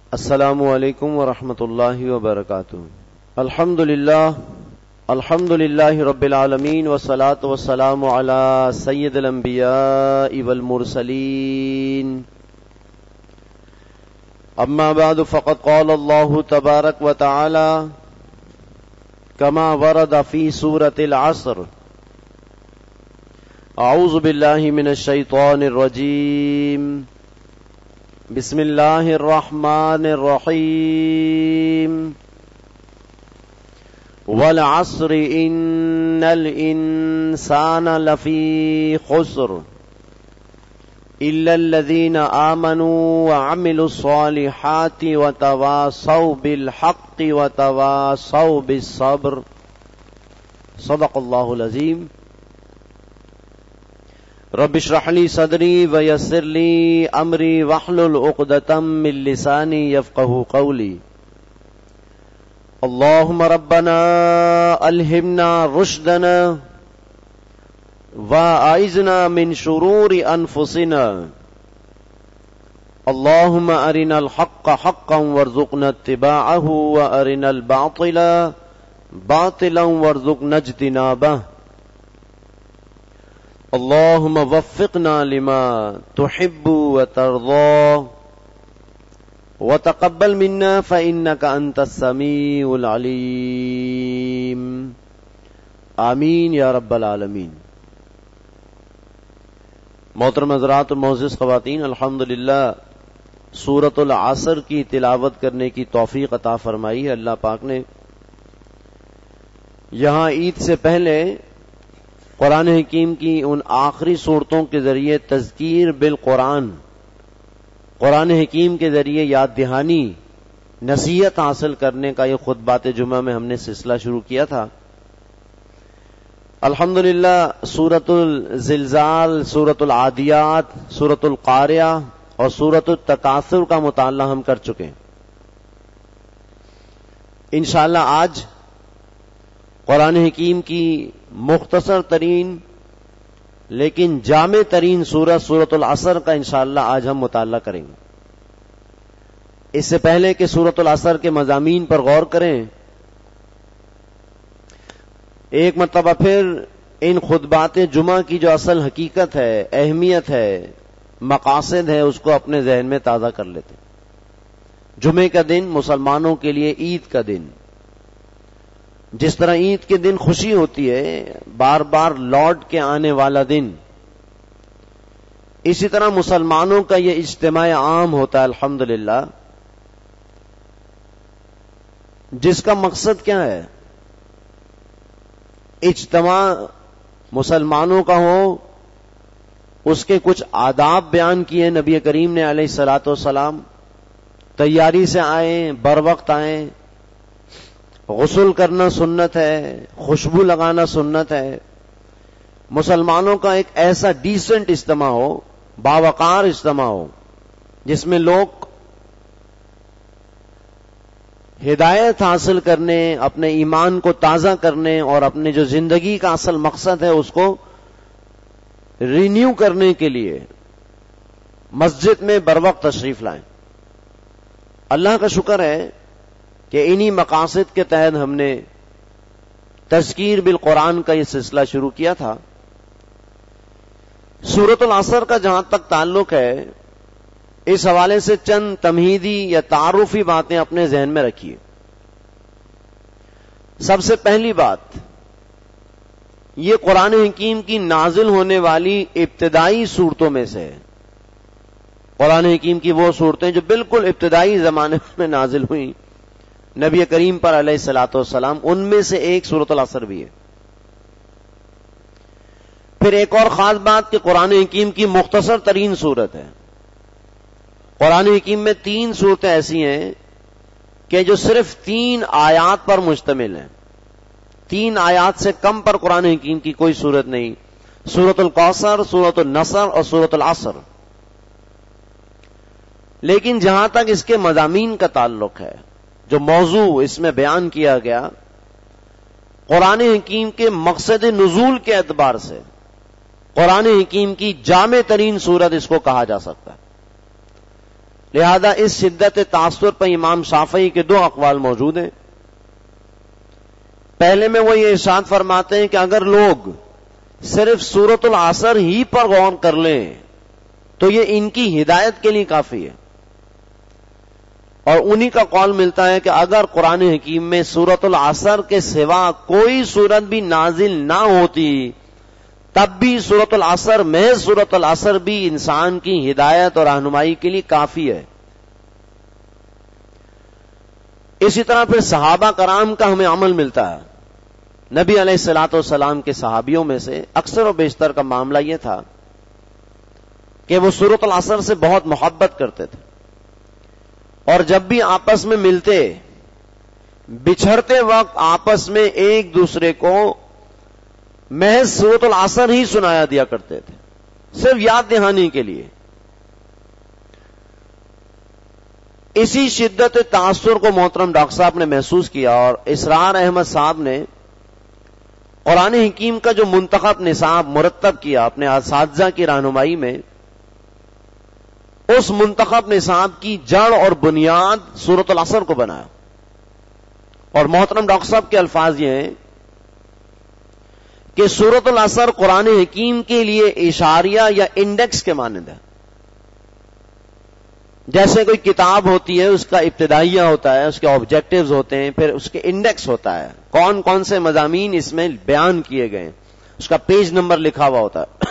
السلام علیکم ورحمۃ اللہ وبرکاتہ۔ الحمد للہ رب العالمین والصلاة والسلام علی سید الانبیاء والمرسلین، اما بعد فقد قال اللہ تبارک وتعالی کما ورد فی سورۃ العصر، اعوذ باللہ من الشیطان الرجیم، بسم اللہ الرحمن الرحیم، والعصر ان الانسان لفی خسر الا الذین آمنوا وعملوا الصالحات وتواصوا بالحق وتواصوا بالصبر، صدق اللہ العظیم۔ رب اشرح لی صدری ویسر لی امری واحلل عقدۃ من لسانی یفقہوا قولی۔ اللہم ربنا الہمنا رشدنا واعذنا من شرور انفسنا، اللہم ارنا الحق حقا وارزقنا اتباعہ وارنا الباطل باطلا وارزقنا اجتنابہ، اللہم وفقنا لما تحب وترضى وتقبل منا فإنك أنت السميع العليم، آمین یا رب العالمین۔ محترم حضرات اور معزز خواتین، الحمدللہ سورۃ العصر کی تلاوت کرنے کی توفیق عطا فرمائی ہے اللہ پاک نے۔ یہاں عید سے پہلے قرآن حکیم کی ان آخری صورتوں کے ذریعے تذکیر بالقرآن، قرآن حکیم کے ذریعے یاد دہانی، نصیحت حاصل کرنے کا یہ خطبات جمعہ میں ہم نے سلسلہ شروع کیا تھا۔ الحمدللہ سورۃ الزلزال، سورۃ العادیات، سورۃ القاریہ اور سورۃ التکاثر کا مطالعہ ہم کر چکے ہیں۔ انشاءاللہ آج قرآن حکیم کی مختصر ترین لیکن جامع ترین سورۃ العصر کا انشاءاللہ آج ہم مطالعہ کریں گے۔ اس سے پہلے کہ سورۃ العصر کے مضامین پر غور کریں، ایک مرتبہ پھر ان خطبات جمعہ کی جو اصل حقیقت ہے، اہمیت ہے، مقاصد ہے، اس کو اپنے ذہن میں تازہ کر لیتے ہیں۔ جمعے کا دن مسلمانوں کے لیے عید کا دن، جس طرح عید کے دن خوشی ہوتی ہے، بار بار لوٹ کے آنے والا دن، اسی طرح مسلمانوں کا یہ اجتماع عام ہوتا ہے الحمدللہ، جس کا مقصد کیا ہے؟ اجتماع مسلمانوں کا ہو، اس کے کچھ آداب بیان کیے نبی کریم نے علیہ الصلوۃ والسلام، تیاری سے آئیں، بر وقت آئیں، غسل کرنا سنت ہے، خوشبو لگانا سنت ہے، مسلمانوں کا ایک ایسا ڈیسنٹ اجتماع ہو، باوقار اجتماع ہو، جس میں لوگ ہدایت حاصل کرنے، اپنے ایمان کو تازہ کرنے اور اپنے جو زندگی کا اصل مقصد ہے اس کو رینیو کرنے کے لیے مسجد میں بر وقت تشریف لائیں۔ اللہ کا شکر ہے کہ انہی مقاصد کے تحت ہم نے تذکیر بالقرآن کا یہ سلسلہ شروع کیا تھا۔ سورۃ العصر کا جہاں تک تعلق ہے، اس حوالے سے چند تمہیدی یا تعارفی باتیں اپنے ذہن میں رکھیے۔ سب سے پہلی بات، یہ قرآن حکیم کی نازل ہونے والی ابتدائی صورتوں میں سے ہے۔ قرآن حکیم کی وہ صورتیں جو بالکل ابتدائی زمانے میں نازل ہوئیں نبی کریم پر علیہ الصلوۃ والسلام، ان میں سے ایک سورۃ العصر بھی ہے۔ پھر ایک اور خاص بات کہ قرآن حکیم کی مختصر ترین صورت ہے۔ قرآن حکیم میں 3 صورتیں ایسی ہیں کہ جو صرف 3 آیات پر مشتمل ہیں۔ 3 آیات سے کم پر قرآن حکیم کی کوئی صورت نہیں۔ سورۃ الکوثر، سورۃ النصر اور سورۃ العصر۔ لیکن جہاں تک اس کے مضامین کا تعلق ہے، جو موضوع اس میں بیان کیا گیا، قرآن حکیم کے مقصد نزول کے اعتبار سے قرآن حکیم کی جامع ترین سورت اس کو کہا جا سکتا ہے۔ لہذا اس شدت تاثر پر امام شافعی کے 2 اقوال موجود ہیں. پہلے میں وہ یہ ارشاد فرماتے ہیں کہ اگر لوگ صرف سورۃ العصر ہی پر غور کر لیں تو یہ ان کی ہدایت کے لیے کافی ہے. اور انہی کا قول ملتا ہے کہ اگر قرآن حکیم میں سورۃ العصر کے سوا کوئی سورت بھی نازل نہ ہوتی تب بھی سورۃ العصر محض سورۃ العصر بھی انسان کی ہدایت اور رہنمائی کے لیے کافی ہے. اسی طرح پھر صحابہ کرام کا ہمیں عمل ملتا ہے. نبی علیہ الصلوۃ والسلام کے صحابیوں میں سے اکثر و بیشتر کا معاملہ یہ تھا کہ وہ سورۃ العصر سے بہت محبت کرتے تھے، اور جب بھی آپس میں ملتے بچھڑتے وقت آپس میں ایک دوسرے کو محض سورۃ العصر ہی سنایا دیا کرتے تھے، صرف یاد دہانی کے لیے. اسی شدت تاثر کو محترم ڈاکٹر صاحب نے محسوس کیا، اور اسرار احمد صاحب نے قرآن حکیم کا جو منتخب نصاب مرتب کیا اپنے اساتذہ کی رہنمائی میں، اس منتخب نصاب کی جڑ اور بنیاد سورۃ العصر کو بنایا. اور محترم ڈاکٹر صاحب کے الفاظ یہ ہیں کہ سورۃ العصر قرآن حکیم کے لیے اشاریہ یا انڈیکس کے مانند ہے. جیسے کوئی کتاب ہوتی ہے، اس کا ابتدائیہ ہوتا ہے، اس کے آبجیکٹیوز ہوتے ہیں، پھر اس کے انڈیکس ہوتا ہے، کون کون سے مضامین اس میں بیان کیے گئے، اس کا پیج نمبر لکھا ہوا ہوتا ہے.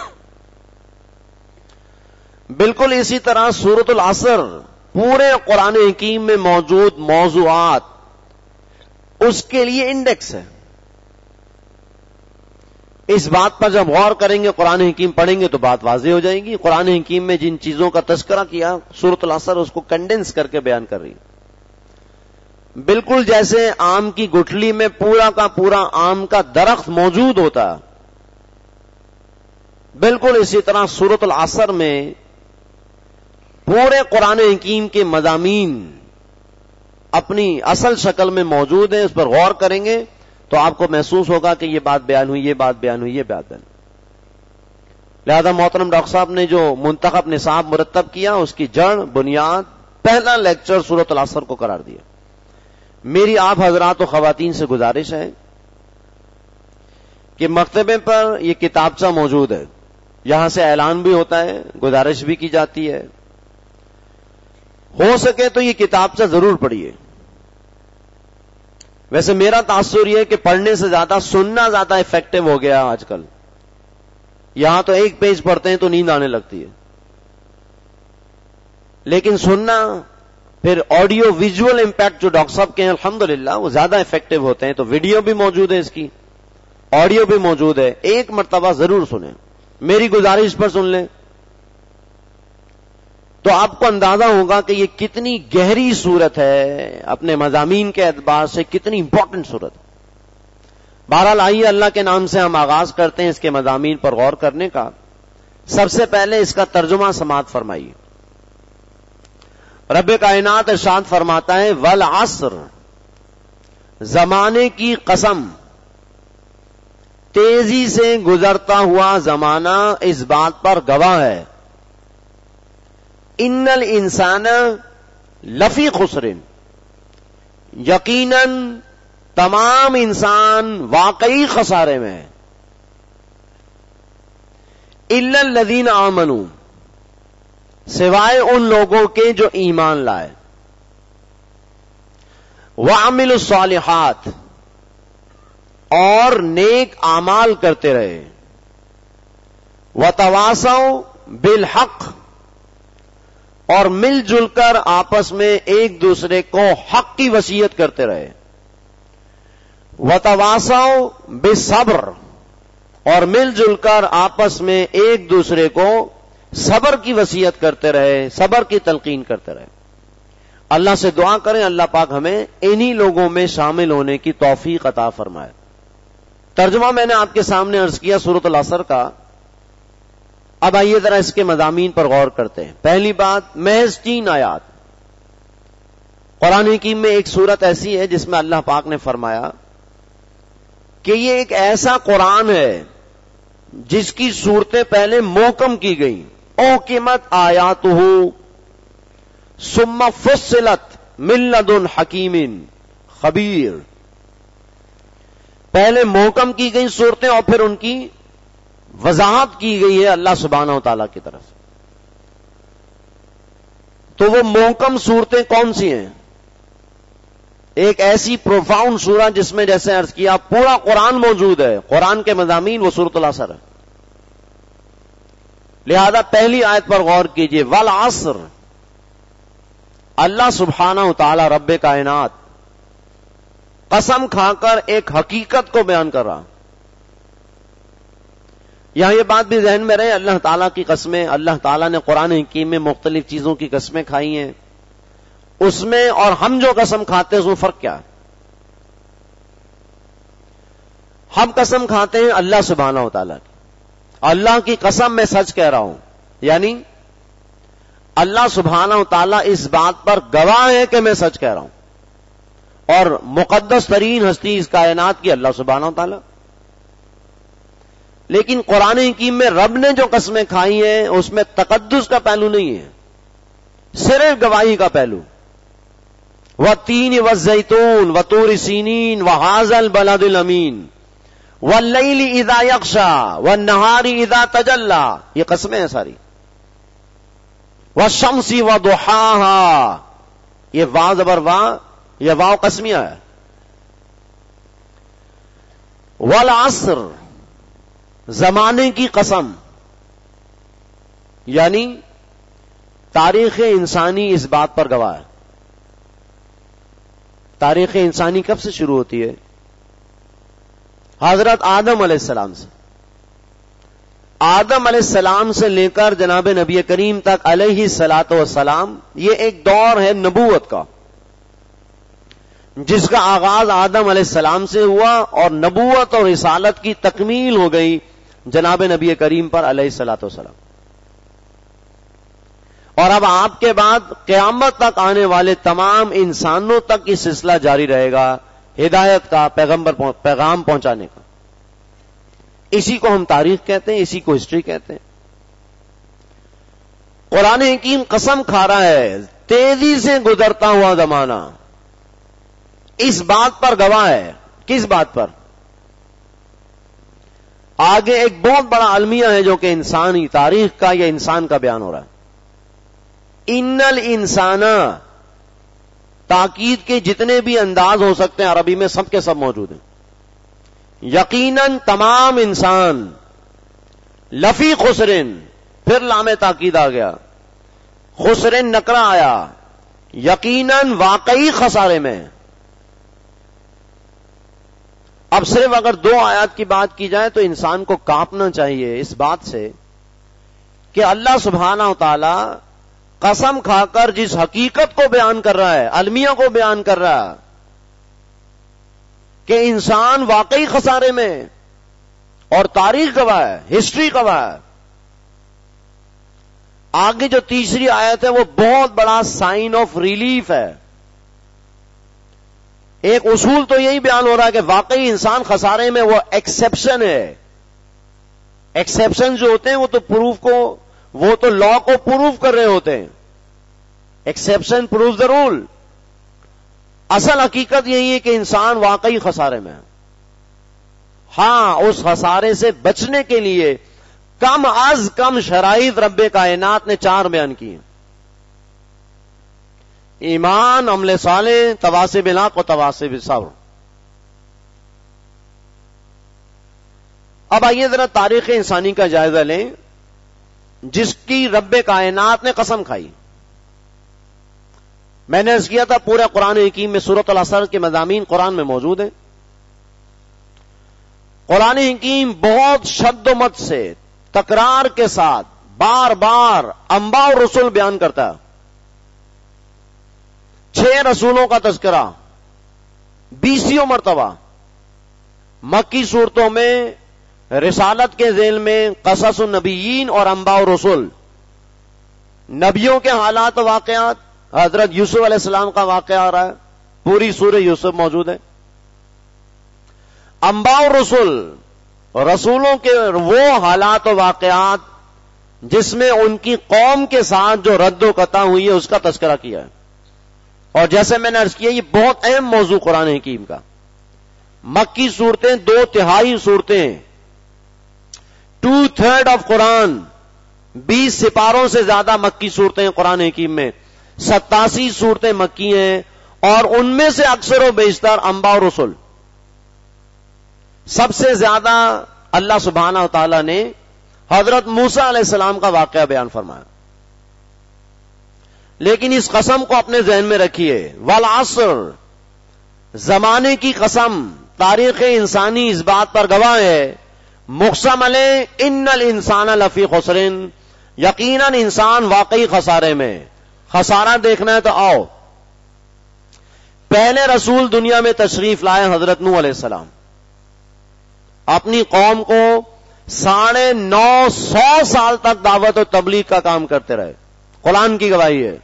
بالکل اسی طرح سورۃ العصر پورے قرآن حکیم میں موجود موضوعات، اس کے لیے انڈیکس ہے. اس بات پر جب غور کریں گے، قرآن حکیم پڑھیں گے تو بات واضح ہو جائے گی. قرآن حکیم میں جن چیزوں کا تذکرہ کیا سورۃ العصر اس کو کنڈینس کر کے بیان کر رہی ہے. بالکل جیسے آم کی گٹھلی میں پورا کا پورا آم کا درخت موجود ہوتا، بالکل اسی طرح سورۃ العصر میں پورے قرآن حکیم کے مضامین اپنی اصل شکل میں موجود ہیں. اس پر غور کریں گے تو آپ کو محسوس ہوگا کہ یہ بات بیان ہوئی، یہ بات بیان ہوئی، یہ بات بیان. لہذا محترم ڈاکٹر صاحب نے جو منتخب نصاب مرتب کیا، اس کی جڑ بنیاد پہلا لیکچر سورۃ العصر کو قرار دیا. میری آپ حضرات و خواتین سے گزارش ہے کہ مکتبے پر یہ کتابچہ موجود ہے، یہاں سے اعلان بھی ہوتا ہے، گزارش بھی کی جاتی ہے. ہو سکے تو یہ کتابچہ ضرور پڑھیے. ویسے میرا تاثر یہ کہ پڑھنے سے زیادہ سننا زیادہ افیکٹو ہو گیا آج کل. یہاں تو ایک پیج پڑھتے ہیں تو نیند آنے لگتی ہے، لیکن سننا، پھر آڈیو ویژول امپیکٹ جو ڈاکٹر صاحب کے ہیں الحمدللہ وہ زیادہ افیکٹو ہوتے ہیں. تو ویڈیو بھی موجود ہے، اس کی آڈیو بھی موجود ہے، ایک مرتبہ ضرور سنیں. میری گزارش پر سن لیں تو آپ کو اندازہ ہوگا کہ یہ کتنی گہری صورت ہے، اپنے مضامین کے اعتبار سے کتنی امپورٹنٹ صورت ہے. بہرحال آئیے اللہ کے نام سے ہم آغاز کرتے ہیں اس کے مضامین پر غور کرنے کا. سب سے پہلے اس کا ترجمہ سماعت فرمائیے. رب کائنات ارشاد فرماتا ہے والعصر، زمانے کی قسم، تیزی سے گزرتا ہوا زمانہ اس بات پر گواہ ہے، ان الانسان لفی خسر، یقیناً تمام انسان واقعی خسارے میں ہے، الا الذین آمنوا، سوائے ان لوگوں کے جو ایمان لائے، وعملوا الصالحات، اور نیک اعمال کرتے رہے، وتواصوا بالحق، اور مل جل کر آپس میں ایک دوسرے کو حق کی وصیت کرتے رہے، وتواصوا بالصبر، اور مل جل کر آپس میں ایک دوسرے کو صبر کی وصیت کرتے رہے، صبر کی تلقین کرتے رہے. اللہ سے دعا کریں اللہ پاک ہمیں انہی لوگوں میں شامل ہونے کی توفیق عطا فرمائے. ترجمہ میں نے آپ کے سامنے عرض کیا سورۃ العصر کا. اب آئیے ذرا اس کے مضامین پر غور کرتے ہیں. پہلی بات، محض 3 آیات. قرآن حکیم میں ایک سورت ایسی ہے جس میں اللہ پاک نے فرمایا کہ یہ ایک ایسا قرآن ہے جس کی صورتیں پہلے محکم کی گئی. اوکمت آیاتہ، ثم فصلت من لدن حکیم خبیر، پہلے محکم کی گئی صورتیں اور پھر ان کی وضاحت کی گئی ہے اللہ سبحانہ و تعالیٰ کی طرف۔ تو وہ محکم صورتیں کون سی ہیں؟ ایک ایسی پروفاؤنڈ سورہ جس میں جیسے عرض کیا پورا قرآن موجود ہے، قرآن کے مضامین، وہ سورۃ العصر ہے۔ لہذا پہلی آیت پر غور کیجئے، والعصر، اللہ سبحانہ و تعالی رب کائنات قسم کھا کر ایک حقیقت کو بیان کر رہا۔ یہاں یہ بات بھی ذہن میں رہے، اللہ تعالیٰ کی قسمیں، اللہ تعالیٰ نے قرآن حکیم میں مختلف چیزوں کی قسمیں کھائی ہیں، اس میں اور ہم جو قسم کھاتے ہیں اس میں فرق کیا ہے؟ ہم قسم کھاتے ہیں اللہ سبحانہ و تعالیٰ کی، اللہ کی قسم میں سچ کہہ رہا ہوں، یعنی اللہ سبحانہ و تعالیٰ اس بات پر گواہ ہے کہ میں سچ کہہ رہا ہوں، اور مقدس ترین ہستی اس کائنات کی اللہ سبحانہ و تعالیٰ۔ لیکن قرآن حکیم میں رب نے جو قسمیں کھائی ہیں اس میں تقدس کا پہلو نہیں ہے، صرف گواہی کا پہلو۔ وَالتِّينِ وَالزَّيْتُونِ وَطُورِ سِينِينَ وَهَٰذَا الْبَلَدِ الْأَمِينِ وَاللَّيْلِ إِذَا يَغْشَىٰ وَالنَّهَارِ إِذَا تَجَلَّىٰ، یہ قسمیں ہیں ساری۔ وَالشَّمْسِ وَضُحَاهَا، یہ وا زبر وا، یہ واو قسمیہ ہے۔ وَالْعَصْرِ، زمانے کی قسم، یعنی تاریخ انسانی اس بات پر گواہ ہے۔ تاریخ انسانی کب سے شروع ہوتی ہے؟ حضرت آدم علیہ السلام سے۔ آدم علیہ السلام سے لے کر جناب نبی کریم تک علیہ الصلاۃ والسلام، یہ ایک دور ہے نبوت کا، جس کا آغاز آدم علیہ السلام سے ہوا اور نبوت اور رسالت کی تکمیل ہو گئی جناب نبی کریم پر علیہ الصلاۃ والسلام۔ اور اب آپ کے بعد قیامت تک آنے والے تمام انسانوں تک یہ سلسلہ جاری رہے گا، ہدایت کا، پیغام پہنچانے کا۔ اسی کو ہم تاریخ کہتے ہیں، اسی کو ہسٹری کہتے ہیں۔ قرآن حکیم قسم کھا رہا ہے، تیزی سے گزرتا ہوا زمانہ اس بات پر گواہ ہے۔ کس بات پر؟ آگے ایک بہت بڑا المیہ ہے جو کہ انسانی تاریخ کا یا انسان کا بیان ہو رہا ہے۔ ان الانسان، تاکید کے جتنے بھی انداز ہو سکتے ہیں عربی میں سب کے سب موجود ہیں۔ یقیناً تمام انسان، لفی خسرن، پھر لام تاکید آ گیا، خسرن نکرہ آیا، یقیناً واقعی خسارے میں۔ اب صرف اگر دو آیات کی بات کی جائے تو انسان کو کانپنا چاہیے اس بات سے کہ اللہ سبحانہ و تعالی قسم کھا کر جس حقیقت کو بیان کر رہا ہے، المیہ کو بیان کر رہا ہے کہ انسان واقعی خسارے میں، اور تاریخ گواہ ہے، ہسٹری گواہ ہے۔ آگے جو تیسری آیت ہے وہ بہت بڑا سائن آف ریلیف ہے۔ ایک اصول تو یہی بیان ہو رہا ہے کہ واقعی انسان خسارے میں، وہ ایکسیپشن ہے۔ ایکسیپشن جو ہوتے ہیں وہ تو پروف کو، وہ تو لا کو پروف کر رہے ہوتے ہیں۔ Exception proof the rule. اصل حقیقت یہی ہے کہ انسان واقعی خسارے میں ہے۔ ہاں، اس خسارے سے بچنے کے لیے کم از کم شرائط رب کائنات نے 4 بیان کی ہیں: ایمان، عمل صالح، تواسب الحق و تواسب صبر۔ اب آئیے ذرا تاریخ انسانی کا جائزہ لیں جس کی رب کائنات نے قسم کھائی۔ میں نے عرض کیا تھا پورے قرآن حکیم میں سورۃ العصر کے مضامین قرآن میں موجود ہیں۔ قرآن حکیم بہت شد و مت سے، تکرار کے ساتھ، بار بار انبیاء اور رسول بیان کرتا ہے۔ 6 رسولوں کا تذکرہ 20 مرتبہ، مکی صورتوں میں رسالت کے ذیل میں قصص النبیین اور انبیاء اور رسول، نبیوں کے حالات و واقعات، حضرت یوسف علیہ السلام کا واقعہ آ رہا ہے، پوری سورہ یوسف موجود ہے۔ انبیاء اور رسول، رسولوں کے وہ حالات و واقعات جس میں ان کی قوم کے ساتھ جو رد و قطع ہوئی ہے اس کا تذکرہ کیا ہے. اور جیسے میں نے عرض کیا یہ بہت اہم موضوع قرآن حکیم کا. مکی صورتیں 2/3 صورتیں، 2/3 آف قرآن، 20 سپاروں سے زیادہ مکی صورتیں قرآن حکیم میں، 87 صورتیں مکی ہیں، اور ان میں سے اکثر و بیشتر انبیاء اور رسل. سب سے زیادہ اللہ سبحانہ و تعالی نے حضرت موسیٰ علیہ السلام کا واقعہ بیان فرمایا. لیکن اس قسم کو اپنے ذہن میں رکھیے، والعصر، زمانے کی قسم، تاریخ انسانی اس بات پر گواہ ہے، مقسم علیہ ان الانسان لفی خسر، یقیناً انسان واقعی خسارے میں. خسارہ دیکھنا ہے تو آؤ. پہلے رسول دنیا میں تشریف لائے حضرت نوح علیہ السلام، اپنی قوم کو 950 سال تک دعوت و تبلیغ کا کام کرتے رہے. قرآن کی گواہی ہے.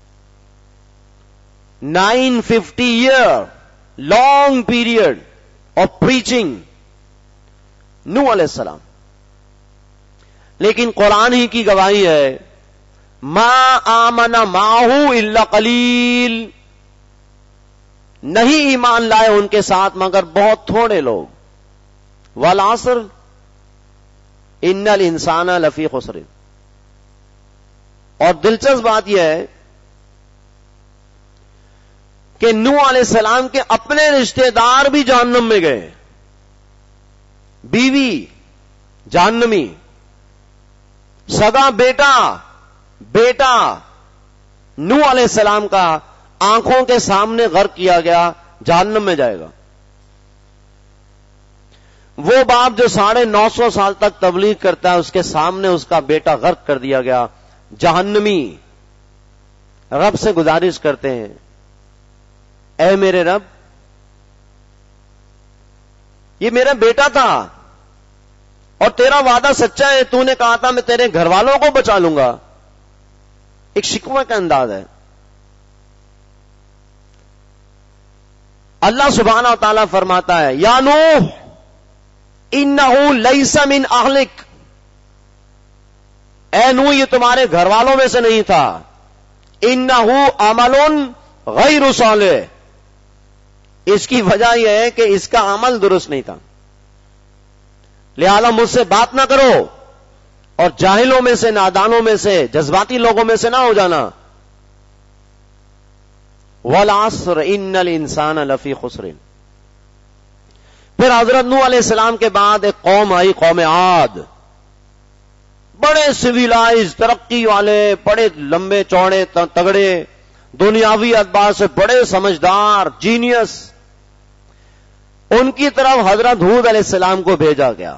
950 year long period of preaching نوح علیہ السلام. لیکن قرآن ہی کی گواہی ہے، ما آمن معه الا قلیل، نہیں ایمان لائے ان کے ساتھ مگر بہت تھوڑے لوگ. والعصر ان الانسان لفی خسر. اور دلچسپ بات یہ ہے کہ نوح علیہ السلام کے اپنے رشتہ دار بھی جہنم میں گئے. بیوی جہنمی، سگا بیٹا نوح علیہ السلام کا آنکھوں کے سامنے غرق کیا گیا، جہنم میں جائے گا. وہ باپ جو 950 سال تک تبلیغ کرتا ہے، اس کے سامنے اس کا بیٹا غرق کر دیا گیا، جہنمی. رب سے گزارش کرتے ہیں، اے میرے رب، یہ میرا بیٹا تھا اور تیرا وعدہ سچا ہے، تو نے کہا تھا میں تیرے گھر والوں کو بچا لوں گا. ایک شکوہ کا انداز ہے. اللہ سبحانہ و تعالیٰ فرماتا ہے، یا نوح انہو لیس من اہلک، اے نوح یہ تمہارے گھر والوں میں سے نہیں تھا. انہو عمل غیر صالح، اس کی وجہ یہ ہے کہ اس کا عمل درست نہیں تھا، لہذا مجھ سے بات نہ کرو اور جاہلوں میں سے، نادانوں میں سے، جذباتی لوگوں میں سے نہ ہو جانا. والعصر ان الانسان لفی خسر. پھر حضرت نوح علیہ السلام کے بعد ایک قوم آئی، قوم عاد. بڑے سویلائز، ترقی والے، بڑے لمبے چوڑے تگڑے، دنیاوی اعتبار سے بڑے سمجھدار، جینیس. ان کی طرف حضرت ہود علیہ السلام کو بھیجا گیا.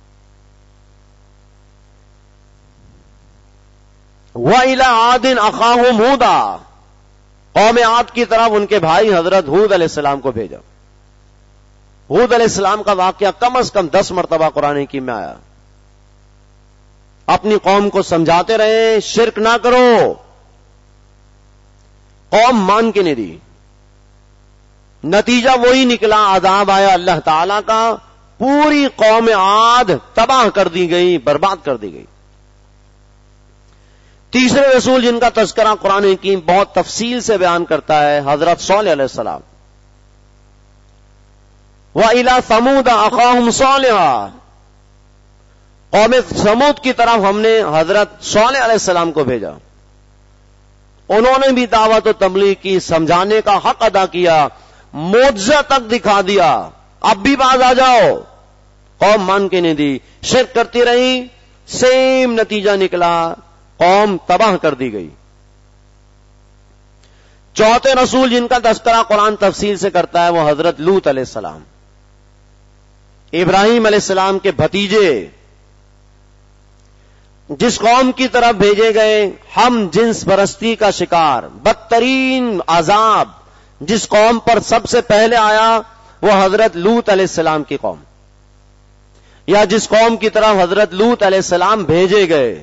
وَإِلَىٰ عَادٍ أَخَاهُمْ هُودًا، قوم عاد کی طرف ان کے بھائی حضرت ہود علیہ السلام کو بھیجا. ہود علیہ السلام کا واقعہ کم از کم 10 مرتبہ قرآن حکیم میں آیا. اپنی قوم کو سمجھاتے رہے شرک نہ کرو، قوم مان کے نہیں دی. نتیجہ وہی نکلا، عذاب آیا اللہ تعالی کا، پوری قوم عاد تباہ کر دی گئی، برباد کر دی گئی. تیسرے رسول جن کا تذکرہ قرآن حکیم بہت تفصیل سے بیان کرتا ہے، حضرت صالح علیہ السلام. وَإِلَىٰ ثَمُودَ أَخَاهُمْ صَالِحًا، قوم سمود کی طرف ہم نے حضرت صالح علیہ السلام کو بھیجا. انہوں نے بھی دعوت و تبلیغ کی، سمجھانے کا حق ادا کیا، معجزہ تک دکھا دیا، اب بھی باز آ جاؤ. قوم مان کے نہیں دی، شرک کرتی رہی، سیم نتیجہ نکلا، قوم تباہ کر دی گئی. چوتھے رسول جن کا تذکرہ قرآن تفصیل سے کرتا ہے وہ حضرت لوط علیہ السلام، ابراہیم علیہ السلام کے بھتیجے. جس قوم کی طرف بھیجے گئے ہم جنس پرستی کا شکار، بدترین عذاب جس قوم پر سب سے پہلے آیا وہ حضرت لوط علیہ السلام کی قوم، یا جس قوم کی طرف حضرت لوط علیہ السلام بھیجے گئے،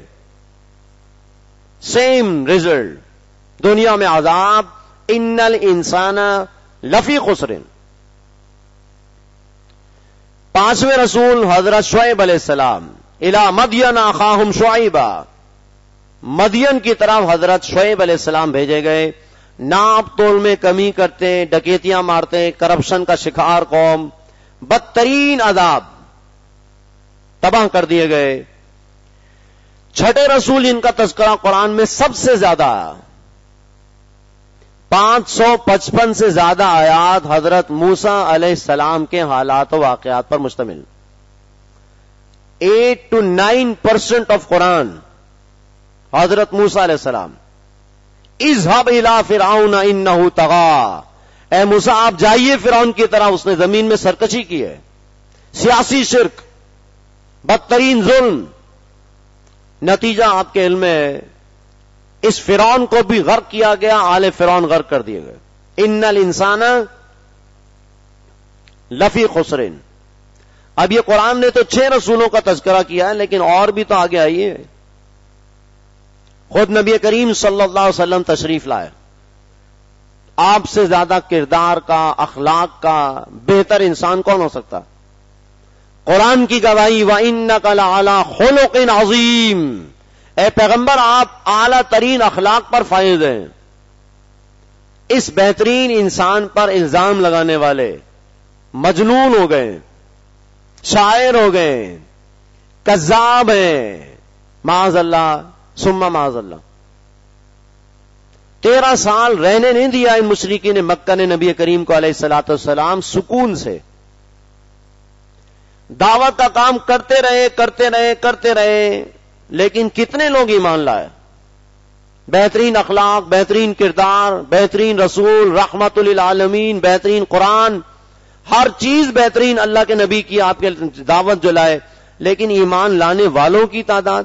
سیم رزلٹ، دنیا میں عذاب. ان الانسان لفی خسر. پانچویں رسول حضرت شعیب علیہ السلام، الی مدین اخاہم شعیبا، مدین کی طرف حضرت شعیب علیہ السلام بھیجے گئے. ناپ تول میں کمی کرتے, ڈکیتیاں مارتے, کرپشن کا شکار قوم, بدترین عذاب, تباہ کر دیے گئے. چھٹے رسول ان کا تذکرہ قرآن میں سب سے زیادہ آیا. 555 سے زیادہ آیات حضرت موسیٰ علیہ السلام کے حالات و واقعات پر مشتمل. 8 to 9% آف قرآن حضرت موسیٰ علیہ السلام. اذهب الى فرعون انه طغى, اے موسیٰ آپ جائیے فرعون کی طرح, اس نے زمین میں سرکشی کی ہے, سیاسی شرک, بدترین ظلم. نتیجہ آپ کے علم میں ہے, اس فرعون کو بھی غرق کیا گیا, آل فرعون غرق کر دیے گئے. ان الانسان لفی خسر. اب یہ قرآن نے تو 6 رسولوں کا تذکرہ کیا ہے, لیکن اور بھی تو آگے آئی ہے. خود نبی کریم صلی اللہ علیہ وسلم تشریف لائے. آپ سے زیادہ کردار کا, اخلاق کا بہتر انسان کون ہو سکتا؟ قرآن کی گواہی وَإِنَّكَ لَعَلَىٰ خُلُقٍ عَظِيمٍ, اے پیغمبر آپ اعلیٰ ترین اخلاق پر فائز ہیں. اس بہترین انسان پر الزام لگانے والے مجنون ہو گئے, شاعر ہو گئے, کذاب ہیں, معاذ اللہ ثم معاذ اللہ. 13 سال رہنے نہیں دیا ان مشرکین مکہ نے نبی کریم کو علیہ الصلوۃ والسلام سکون سے. دعوت کا کام کرتے رہے, لیکن کتنے لوگ ایمان لائے؟ بہترین اخلاق, بہترین کردار, بہترین رسول, رحمت للعالمین, بہترین قرآن, ہر چیز بہترین اللہ کے نبی کی آپ کے دعوت جو لائے, لیکن ایمان لانے والوں کی تعداد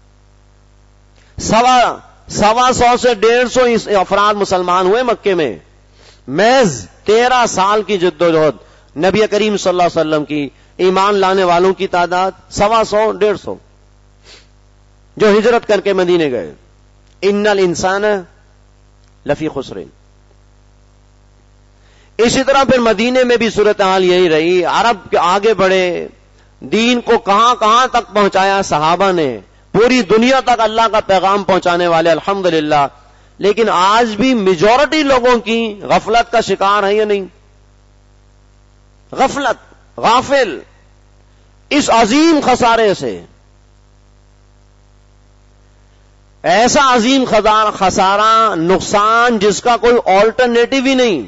100 سے 150 افراد مسلمان ہوئے مکے میں. محض 13 سال کی جدوجہد نبی کریم صلی اللہ علیہ وسلم کی, ایمان لانے والوں کی تعداد 100-150 جو ہجرت کر کے مدینے گئے. ان الانسان لفی خسر. اسی طرح پھر مدینے میں بھی صورتحال یہی رہی. عرب کے آگے بڑھے, دین کو کہاں کہاں تک پہنچایا صحابہ نے, پوری دنیا تک اللہ کا پیغام پہنچانے والے الحمدللہ. لیکن آج بھی میجورٹی لوگوں کی غفلت کا شکار ہے یا نہیں؟ غفلت, غافل اس عظیم خسارے سے. ایسا عظیم خسارہ, نقصان جس کا کوئی آلٹرنیٹو ہی نہیں.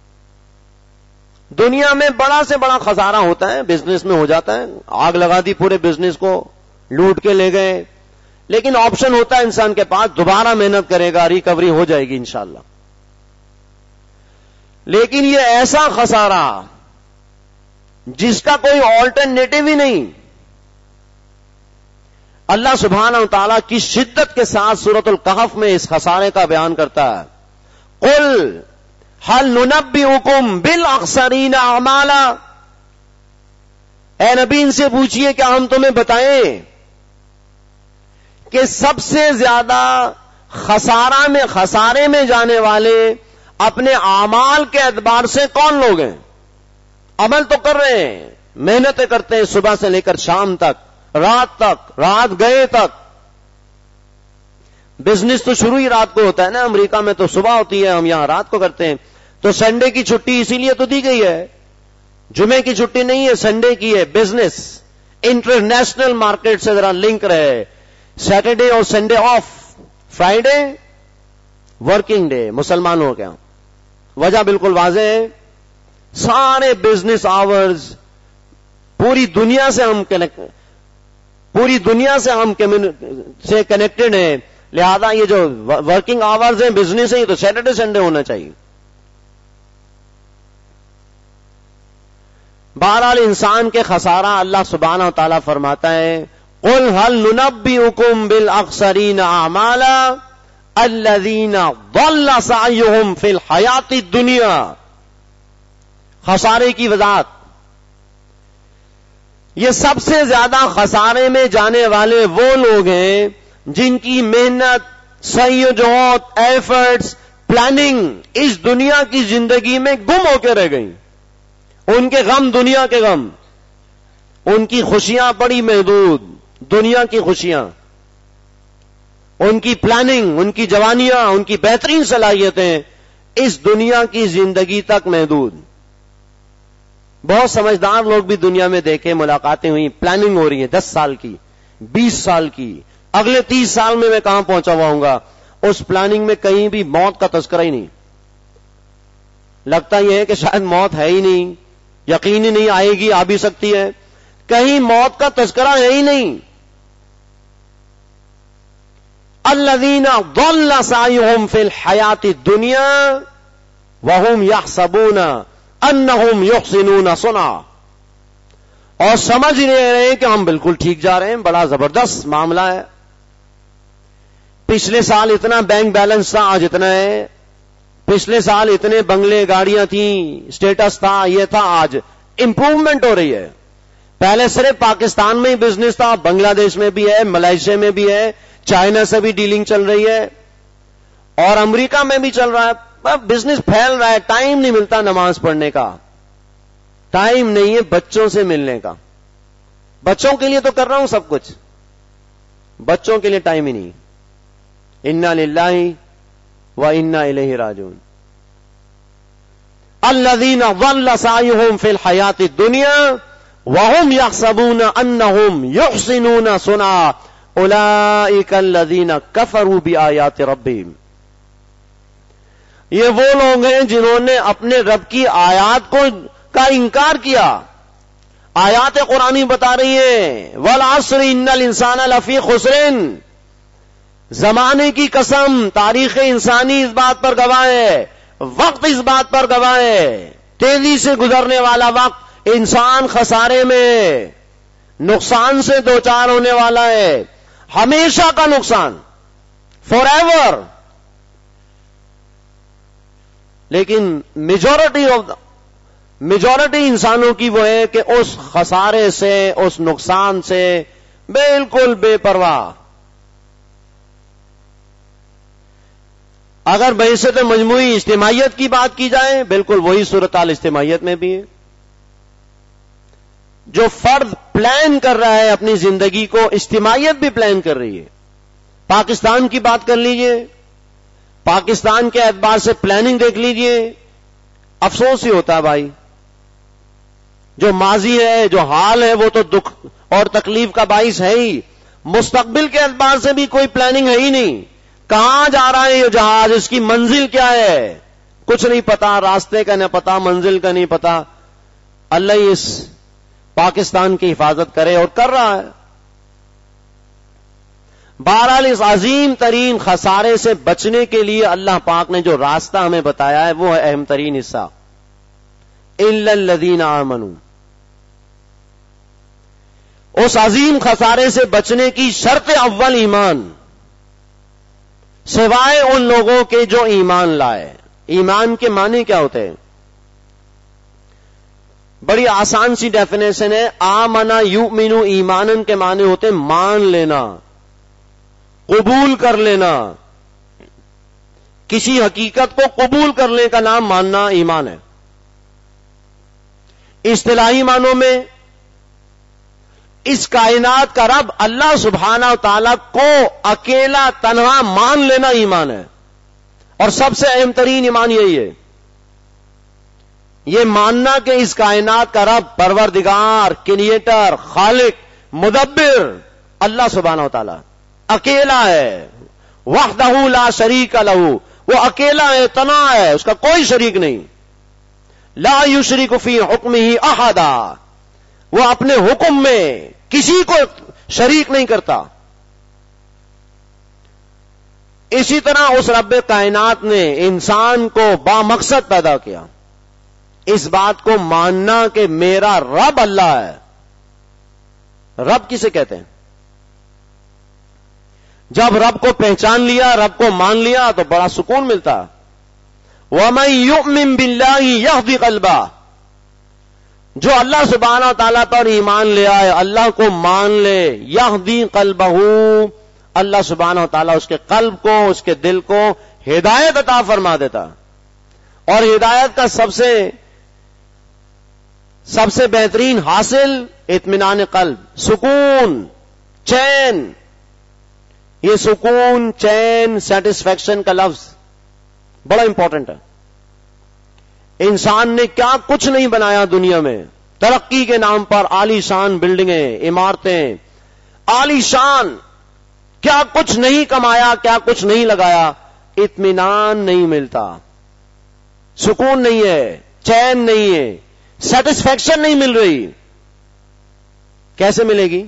دنیا میں بڑا سے بڑا خسارہ ہوتا ہے, بزنس میں ہو جاتا ہے, آگ لگا دی پورے بزنس کو, لوٹ کے لے گئے, لیکن آپشن ہوتا ہے انسان کے پاس, دوبارہ محنت کرے گا, ریکوری ہو جائے گی انشاءاللہ. لیکن یہ ایسا خسارہ جس کا کوئی آلٹرنیٹو ہی نہیں, اللہ سبحانہ وتعالی کی شدت کے ساتھ سورۃ الکہف میں اس خسارے کا بیان کرتا ہے. قل هل ننبئکم بالاخسرین اعمالا, اے نبی ان سے پوچھئے کہ ہم تمہیں بتائیں کہ سب سے زیادہ خسارے میں جانے والے اپنے اعمال کے اعتبار سے کون لوگ ہیں؟ عمل تو کر رہے ہیں, محنتیں کرتے ہیں صبح سے لے کر شام تک, رات گئے تک. بزنس تو شروع ہی رات کو ہوتا ہے نا, امریکہ میں تو صبح ہوتی ہے, ہم یہاں رات کو کرتے ہیں. تو سنڈے کی چھٹی اسی لیے تو دی گئی ہے, جمعے کی چھٹی نہیں ہے, سنڈے کی ہے. بزنس انٹرنیشنل مارکیٹ سے ذرا لنک رہے, سیٹرڈے اور Sunday off, Friday working day مسلمانوں کے. وجہ بالکل واضح ہے, سارے بزنس آورز پوری دنیا سے ہم کنیکٹڈ ہیں, لہذا یہ جو ورکنگ آورز ہیں بزنس ہیں, یہ تو سیٹرڈے سنڈے ہونا چاہیے. بہرحال انسان کے خسارہ اللہ سبحانہ و تعالیٰ فرماتا ہے قل هل ننبئکم بالاخسرین اعمالا الذین ضل سعیهم فی الحیات الدنیا. خسارے کی وضاحت, یہ سب سے زیادہ خسارے میں جانے والے وہ لوگ ہیں جن کی محنت, سعی و جہد, ایفرٹس, پلاننگ اس دنیا کی زندگی میں گم ہو کے رہ گئی. ان کے غم دنیا کے غم, ان کی خوشیاں بڑی محدود, دنیا کی خوشیاں. ان کی پلاننگ، ان کی جوانیاں، ان کی بہترین صلاحیتیں اس دنیا کی زندگی تک محدود. بہت سمجھدار لوگ بھی دنیا میں دیکھے، ملاقاتیں ہوئی، پلاننگ ہو رہی ہے 10 سال کی، 20 سال کی، اگلے 30 سال میں کہاں پہنچا ہوا ہوں گا. اس پلاننگ میں کہیں بھی موت کا تذکرہ ہی نہیں. لگتا یہ ہے کہ شاید موت ہے ہی نہیں، یقین ہی نہیں آئے گی، آ بھی سکتی ہے. کہیں موت کا تذکرہ ہے ہی نہیں. الذین ضل سعیہم فی الحیات الدنیا وہم یحسبون انہم یحسنون صنعا. اور سمجھ نہیں رہے کہ ہم بالکل ٹھیک جا رہے ہیں. بڑا زبردست معاملہ ہے. پچھلے سال اتنا بینک بیلنس تھا، آج اتنا ہے. پچھلے سال اتنے بنگلے گاڑیاں تھیں، اسٹیٹس تھا، یہ تھا، آج امپروومنٹ ہو رہی ہے. پہلے صرف پاکستان میں ہی بزنس تھا، بنگلہ دیش میں بھی ہے، ملائیشیا میں بھی ہے، چائنا سے بھی ڈیلنگ چل رہی ہے، اور امریکہ میں بھی چل رہا ہے. بزنس پھیل رہا ہے. ٹائم نہیں ملتا نماز پڑھنے کا، ٹائم نہیں ہے بچوں سے ملنے کا. بچوں کے لیے تو کر رہا ہوں سب کچھ، بچوں کے لیے ٹائم ہی نہیں. انا للہ و انا الیہ راجعون. الذین ضل سعیہم فی الحیات الدنیا وہم یحسبون انہم یحسنون صنعا اولئک الذین کفروا بآیات ربہم. یہ وہ لوگ ہیں جنہوں نے اپنے رب کی آیات کا انکار کیا. آیات قرآنی بتا رہی ہیں والعصر ان الانسان لفی خسر. زمانے کی قسم، تاریخ انسانی اس بات پر گواہ ہے، وقت اس بات پر گواہ ہے، تیزی سے گزرنے والا وقت انسان خسارے میں، نقصان سے دوچار ہونے والا ہے، ہمیشہ کا نقصان، فار ایور. لیکن میجورٹی انسانوں کی وہ ہے کہ اس خسارے سے، اس نقصان سے بالکل بے پرواہ. اگر بحیثیت مجموعی اجتماعیت کی بات کی جائے، بالکل وہی صورتحال اجتماعیت میں بھی ہے. جو فرد پلان کر رہا ہے اپنی زندگی کو، اجتماعیت بھی پلان کر رہی ہے. پاکستان کی بات کر لیجئے، پاکستان کے اعتبار سے پلاننگ دیکھ لیجئے. افسوس ہی ہوتا ہے بھائی، جو ماضی ہے، جو حال ہے، وہ تو دکھ اور تکلیف کا باعث ہے ہی. مستقبل کے اعتبار سے بھی کوئی پلاننگ ہے ہی نہیں. کہاں جا رہا ہے یہ جہاز، اس کی منزل کیا ہے، کچھ نہیں پتا. راستے کا نہیں پتا، منزل کا نہیں پتا. اللہ اس پاکستان کی حفاظت کرے، اور کر رہا ہے. بہرحال اس عظیم ترین خسارے سے بچنے کے لیے اللہ پاک نے جو راستہ ہمیں بتایا ہے وہ ہے اہم ترین حصہ، الا الذین آمنوا. اس عظیم خسارے سے بچنے کی شرط اول ایمان، سوائے ان لوگوں کے جو ایمان لائے. ایمان کے معنی کیا ہوتے ہیں؟ بڑی آسان سی ڈیفینیشن ہے. آمنا یؤمنو، ایمانن کے معنی ہوتے ہیں مان لینا، قبول کر لینا. کسی حقیقت کو قبول کرنے کا نام ماننا ایمان ہے. اصطلاحی معنوں میں اس کائنات کا رب اللہ سبحانہ و تعالی کو اکیلا تنہا مان لینا ایمان ہے. اور سب سے اہم ترین ایمان یہی ہے، یہ ماننا کہ اس کائنات کا رب، پروردگار، کریٹر، خالق، مدبر اللہ سبحانہ و تعالی اکیلا ہے. وحدہ لا شریک لہ، وہ اکیلا ہے، تنہا ہے، اس کا کوئی شریک نہیں. لا یشرک فی حکمہ احدا، وہ اپنے حکم میں کسی کو شریک نہیں کرتا. اسی طرح اس رب کائنات نے انسان کو با مقصد پیدا کیا. اس بات کو ماننا کہ میرا رب اللہ ہے. رب کسے کہتے ہیں؟ جب رب کو پہچان لیا، رب کو مان لیا تو بڑا سکون ملتا. وَمَن يُؤْمِن بِاللَّهِ يَهْدِ قَلْبَهُ، جو اللہ سبحانہ تعالیٰ پر ایمان لے آئے، اللہ کو مان لے، یہدی قلبہ، اللہ سبحانہ تعالیٰ اس کے قلب کو، اس کے دل کو ہدایت عطا فرما دیتا. اور ہدایت کا سب سے بہترین حاصل اطمینان قلب، سکون، چین. یہ سکون، چین، سیٹسفیکشن کا لفظ بڑا امپورٹنٹ ہے. انسان نے کیا کچھ نہیں بنایا دنیا میں، ترقی کے نام پر عالی شان بلڈنگیں، عمارتیں، عالی شان، کیا کچھ نہیں کمایا، کیا کچھ نہیں لگایا، اطمینان نہیں ملتا، سکون نہیں ہے، چین نہیں ہے، سیٹسفیکشن نہیں مل رہی. کیسے ملے گی؟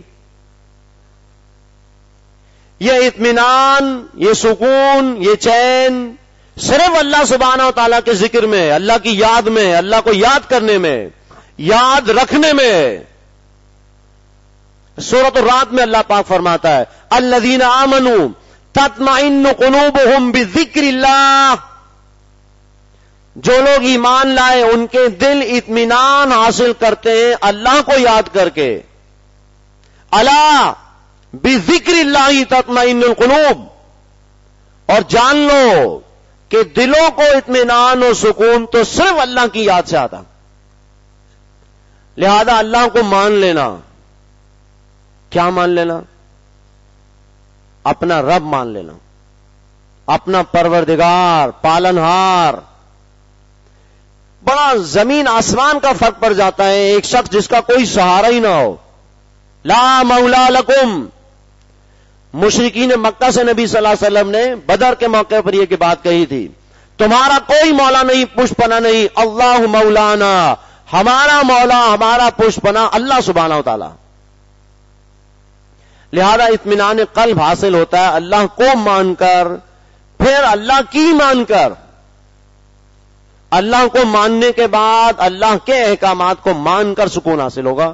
یہ اطمینان، یہ سکون، یہ چین صرف اللہ سبحانہ و تعالیٰ کے ذکر میں، اللہ کی یاد میں، اللہ کو یاد کرنے میں، یاد رکھنے میں. سورۃ الرعد میں اللہ پاک فرماتا ہے الذین آمنوا تطمئن قلوبہم بذکر اللہ، جو لوگ ایمان لائے ان کے دل اطمینان حاصل کرتے ہیں اللہ کو یاد کر کے. الا بذکر اللہ تطمئن القلوب، اور جان لو کہ دلوں کو اطمینان و سکون تو صرف اللہ کی یاد سے آتا. لہذا اللہ کو مان لینا. کیا مان لینا؟ اپنا رب مان لینا، اپنا پروردگار، پالنہار. بڑا زمین آسمان کا فرق پڑ جاتا ہے. ایک شخص جس کا کوئی سہارا ہی نہ ہو، لا مولا لکم. مشرکین مکہ سے نبی صلی اللہ علیہ وسلم نے بدر کے موقع پر یہ بات کہی تھی، تمہارا کوئی مولا نہیں، پشت پناہ نہیں، اللہ مولانا، ہمارا مولا، ہمارا پشت پناہ اللہ سبحانہ و تعالی. لہذا اطمینان قلب حاصل ہوتا ہے اللہ کو مان کر، پھر اللہ کی مان کر. اللہ کو ماننے کے بعد اللہ کے احکامات کو مان کر سکون حاصل ہوگا.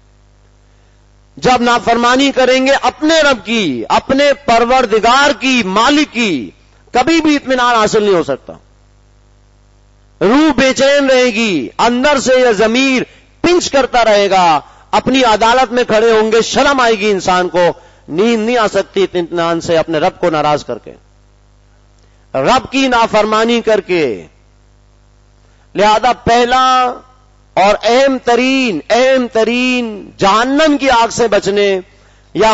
جب نافرمانی کریں گے اپنے رب کی، اپنے پروردگار کی، مالک کی، کبھی بھی اطمینان حاصل نہیں ہو سکتا. روح بے چین رہے گی، اندر سے یہ ضمیر پنچ کرتا رہے گا. اپنی عدالت میں کھڑے ہوں گے، شرم آئے گی انسان کو، نیند نہیں آ سکتی اطمینان سے اپنے رب کو ناراض کر کے، رب کی نافرمانی کر کے. لہذا پہلا اور اہم ترین جہنم کی آگ سے بچنے یا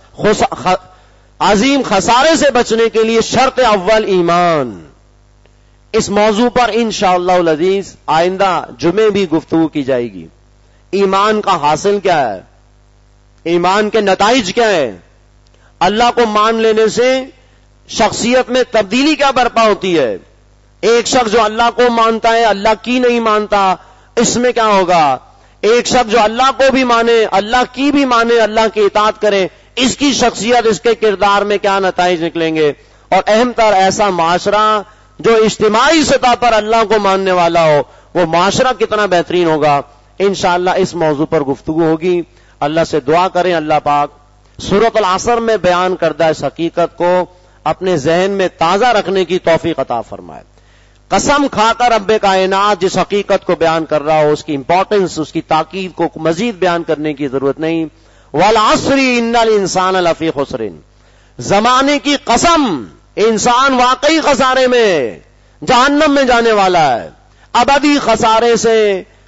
عظیم خسارے سے بچنے کے لیے شرط اول ایمان. اس موضوع پر انشاءاللہ العزیز آئندہ جمعے بھی گفتگو کی جائے گی. ایمان کا حاصل کیا ہے، ایمان کے نتائج کیا ہیں، اللہ کو مان لینے سے شخصیت میں تبدیلی کیا برپا ہوتی ہے. ایک شخص جو اللہ کو مانتا ہے اللہ کی نہیں مانتا، اس میں کیا ہوگا؟ ایک شخص جو اللہ کو بھی مانے، اللہ کی بھی مانے، اللہ کی اطاعت کرے، اس کی شخصیت، اس کے کردار میں کیا نتائج نکلیں گے. اور اہم تر ایسا معاشرہ جو اجتماعی سطح پر اللہ کو ماننے والا ہو، وہ معاشرہ کتنا بہترین ہوگا. انشاءاللہ اس موضوع پر گفتگو ہوگی. اللہ سے دعا کریں اللہ پاک سورۃ العصر میں بیان کردہ اس حقیقت کو اپنے ذہن میں تازہ رکھنے کی توفیق عطا فرمائے. قسم کھا کر رب کائنات جس حقیقت کو بیان کر رہا ہو، اس کی امپورٹنس، اس کی تاکید کو مزید بیان کرنے کی ضرورت نہیں. والعصر ان الانسان لفی خسر، زمانے کی قسم، انسان واقعی خسارے میں، جہنم میں جانے والا ہے. ابدی خسارے سے،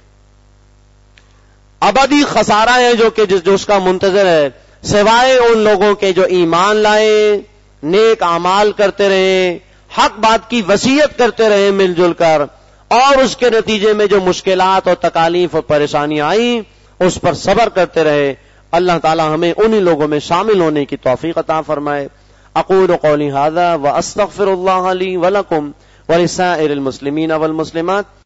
ابدی خسارہ ہے جو اس کا منتظر ہے، سوائے ان لوگوں کے جو ایمان لائے، نیک اعمال کرتے رہے، حق بات کی وصیت کرتے رہے مل جل کر، اور اس کے نتیجے میں جو مشکلات اور تکالیف اور پریشانیاں آئیں اس پر صبر کرتے رہے. اللہ تعالی ہمیں انہی لوگوں میں شامل ہونے کی توفیق عطا فرمائے. اقول قولی ھذا واستغفر اللہ لی ولکم ولسائر المسلمین والمسلمات.